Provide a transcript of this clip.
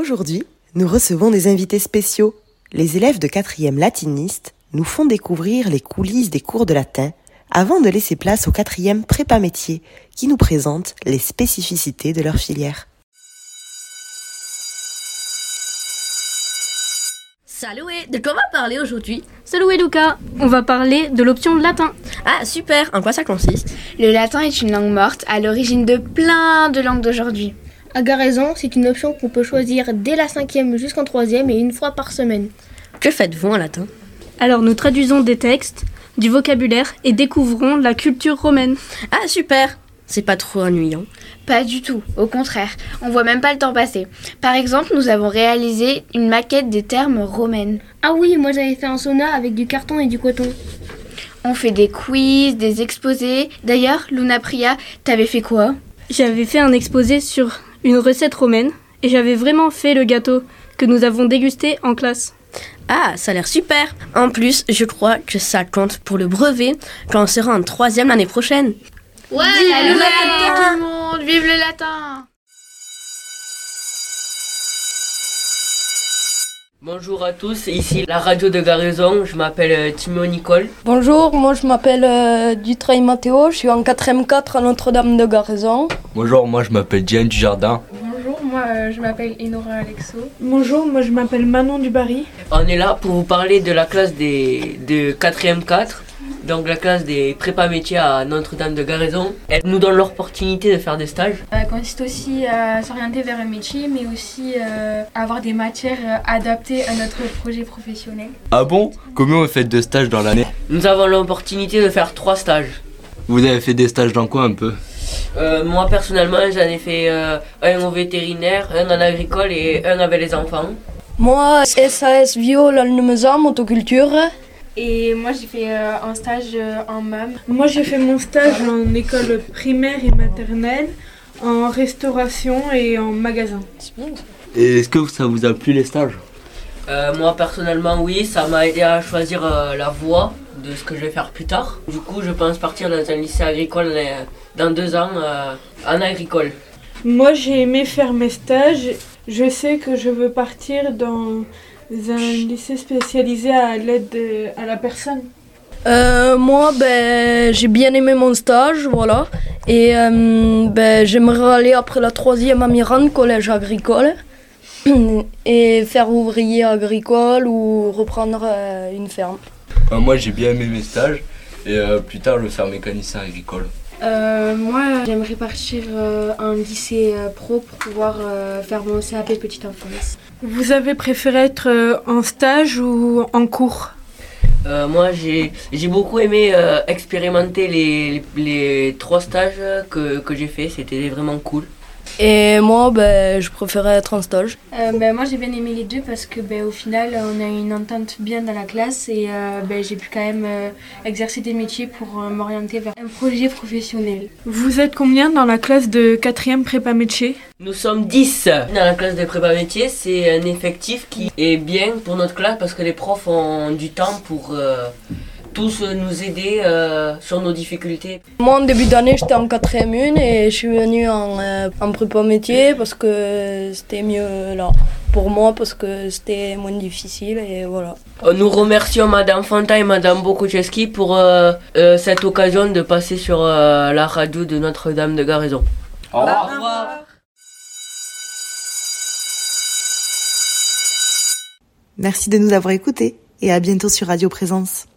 Aujourd'hui, nous recevons des invités spéciaux. Les élèves de 4e latinistes nous font découvrir les coulisses des cours de latin avant de laisser place au 4e prépa métier qui nous présente les spécificités de leur filière. Salut, de quoi on va parler aujourd'hui? Salut Luca, on va parler de l'option latin. Ah super, en quoi ça consiste? Le latin est une langue morte à l'origine de plein de langues d'aujourd'hui. À Garaison, c'est une option qu'on peut choisir dès la 5e jusqu'en 3e et une fois par semaine. Que faites-vous en latin? Alors nous traduisons des textes, du vocabulaire et découvrons la culture romaine. Ah super, c'est pas trop ennuyant? Pas du tout, au contraire, on voit même pas le temps passer. Par exemple, nous avons réalisé une maquette des termes romaines. Ah oui, moi j'avais fait un sauna avec du carton et du coton. On fait des quiz, des exposés. D'ailleurs, Luna Priya, t'avais fait quoi? J'avais fait un exposé sur une recette romaine et j'avais vraiment fait le gâteau que nous avons dégusté en classe. Ah, ça a l'air super. En plus, je crois que ça compte pour le brevet quand on sera en 3e l'année prochaine. Ouais, salut tout le monde, vive le latin! Bonjour à tous, ici la radio de Garaison, je m'appelle Timo Nicole. Bonjour, moi je m'appelle Dutreil Mathéo, je suis en 4e 4 à Notre-Dame de Garaison. Bonjour, moi je m'appelle Diane Dujardin. Bonjour, moi je m'appelle Enora Alexo. Bonjour, moi je m'appelle Manon Dubarry. On est là pour vous parler de la classe de 4e 4. Donc la classe des prépa métiers à Notre-Dame de Garaison, elle nous donne l'opportunité de faire des stages. Ça consiste aussi à s'orienter vers un métier, mais aussi à avoir des matières adaptées à notre projet professionnel. Ah bon? Combien vous faites de stages dans l'année? Nous avons l'opportunité de faire 3 stages. Vous avez fait des stages dans quoi un peu? Moi personnellement j'en ai fait un au vétérinaire, un en agricole et un avec les enfants. Moi, SAS Viol Alnemeza, motoculture. Et moi j'ai fait un stage en MAM. Moi j'ai fait mon stage en école primaire et maternelle, en restauration et en magasin. Et est-ce que ça vous a plu les stages? Moi personnellement oui, ça m'a aidé à choisir la voie de ce que je vais faire plus tard. Du coup je pense partir dans un lycée agricole dans 2 ans en agricole. Moi j'ai aimé faire mes stages, je sais que je veux partir dans un lycée spécialisé à l'aide à la personne. Moi, j'ai bien aimé mon stage, voilà. Et j'aimerais aller après la 3e à Mirande, collège agricole, et faire ouvrier agricole ou reprendre une ferme. Moi j'ai bien aimé mes stages et plus tard je vais faire mécanicien agricole. Moi j'aimerais partir en lycée pro pour pouvoir faire mon CAP petite enfance. Vous avez préféré être en stage ou en cours? Moi j'ai beaucoup aimé expérimenter les 3 stages que j'ai fait, c'était vraiment cool. Et moi, je préférais être en stage. Moi j'ai bien aimé les deux parce que au final on a une entente bien dans la classe et j'ai pu quand même exercer des métiers pour m'orienter vers un projet professionnel. Vous êtes combien dans la classe de 4e prépa métier? Nous sommes 10 dans la classe de prépa métier, c'est un effectif qui est bien pour notre classe parce que les profs ont du temps pour tous nous aider sur nos difficultés. Moi, en début d'année, j'étais en 4e 1 et je suis venue en prépa métier parce que c'était mieux là pour moi parce que c'était moins difficile et voilà. Nous remercions Madame Fanta et Madame Bokucheski pour cette occasion de passer sur la radio de Notre-Dame de Garaison. Au revoir. Merci de nous avoir écoutés et à bientôt sur Radio Présence.